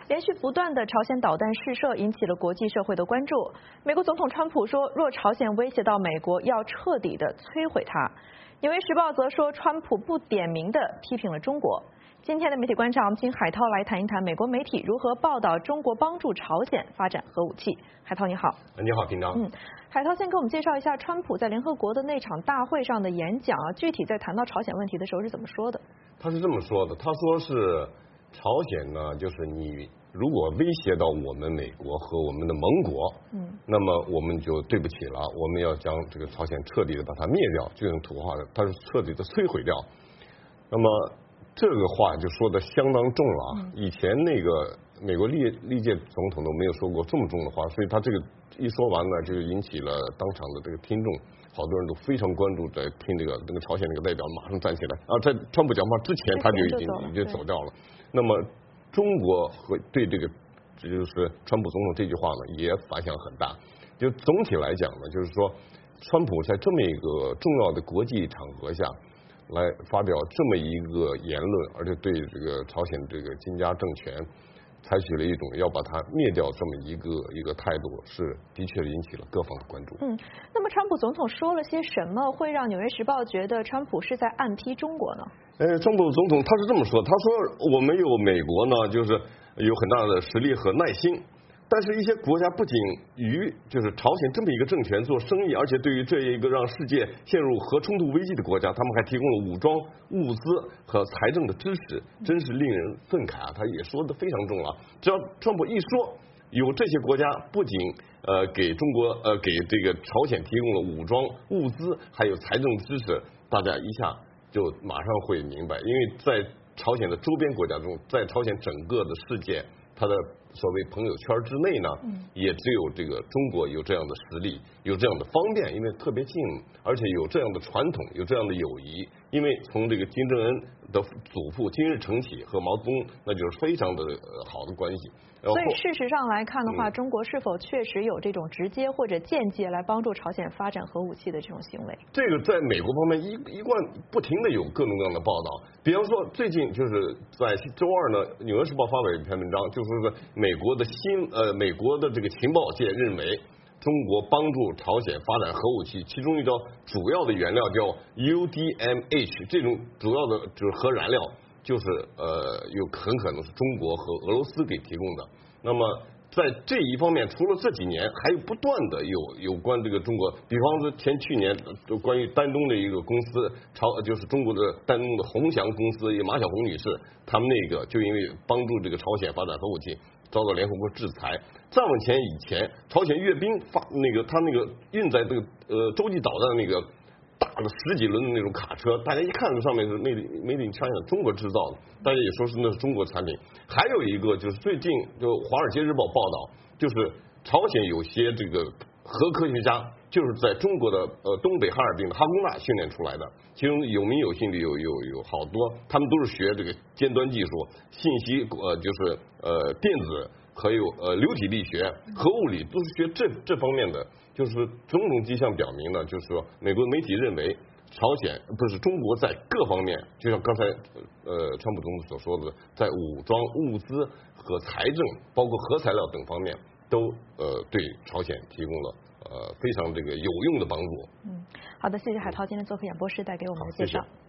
连续不断的朝鲜导弹试射引起了国际社会的关注。美国总统川普说，若朝鲜威胁到美国，要彻底的摧毁它。纽约时报则说，川普不点名的批评了中国。今天的媒体观察，我们请海涛来谈一谈美国媒体如何报道中国帮助朝鲜发展核武器。海涛你好。 你好，平常。 海涛先给我们介绍一下川普在联合国的那场大会上的演讲啊，具体在谈到朝鲜问题的时候是怎么说的？ 他是这么说的，他说是朝鲜呢，就是你如果威胁到我们美国和我们的盟国，那么我们就对不起了，我们要将这个朝鲜彻底的把它灭掉，就用土话的，它是彻底的摧毁掉。那么这个话就说的相当重了啊！以前那个美国历届总统都没有说过这么重的话，所以他这个一说完呢，就引起了当场的这个听众，好多人都非常关注在听这个那个朝鲜那个代表马上站起来啊，在川普讲话之前他就已经走掉了。那么中国和对这个就是川普总统这句话呢也反响很大。就总体来讲呢，就是说川普在这么一个重要的国际场合下来发表这么一个言论，而且对这个朝鲜这个金家政权采取了一种要把它灭掉这么一个态度，是的确引起了各方的关注。 那么川普总统说了些什么，会让《纽约时报》觉得川普是在暗批中国呢？ 川普总统他是这么说，他说我们有美国呢，就是有很大的实力和耐心。但是，一些国家不仅与就是朝鲜这么一个政权做生意，而且对于这一个让世界陷入核冲突危机的国家，他们还提供了武装、物资和财政的支持，真是令人愤慨啊！他也说的非常重了。只要川普一说，有这些国家不仅给中国给这个朝鲜提供了武装、物资还有财政支持，大家一下就马上会明白，因为在朝鲜的周边国家中，在朝鲜整个的世界，它的所谓朋友圈之内呢，也只有这个中国有这样的实力，有这样的方便，因为特别近，而且有这样的传统，有这样的友谊。因为从这个金正恩的祖父金日成起和毛泽东，那就是非常的好的关系。 所以事实上来看的话，中国是否确实有这种直接或者间接来帮助朝鲜发展核武器的这种行为？这个在美国方面一贯不停的有各种各样的报道，比方说最近就是在周二呢，《纽约时报》发表一篇文章，就是说美国的这个情报界认为，中国帮助朝鲜发展核武器，其中一条主要的原料叫 UDMH， 这种主要的就是核燃料，就是有很可能是中国和俄罗斯给提供的。那么在这一方面，除了这几年，还有不断的有关这个中国，比方说去年关于丹东的一个公司，就是中国的丹东的宏祥公司，马晓红女士，他们那个就因为帮助这个朝鲜发展核武器，遭到联合国制裁。再往前以前，朝鲜阅兵他那个运载这个洲际导弹的那个大的10几轮的那种卡车，大家一看上面是made in China， 中国制造的，大家也说是那是中国产品。还有一个就是最近就《华尔街日报》报道，就是朝鲜有些这个核科学家就是在中国的东北哈尔滨的哈工大训练出来的，其中有名有姓的有好多，他们都是学这个尖端技术、信息就是电子，还有流体力学、核物理，都是学这方面的。就是种种迹象表明呢，就是说美国媒体认为朝鲜不是中国在各方面，就像刚才川普总统所说的，在武装、物资和财政，包括核材料等方面，都对朝鲜提供了非常这个有用的帮助。 好的，谢谢海涛今天做客演播室带给我们的介绍。 谢谢。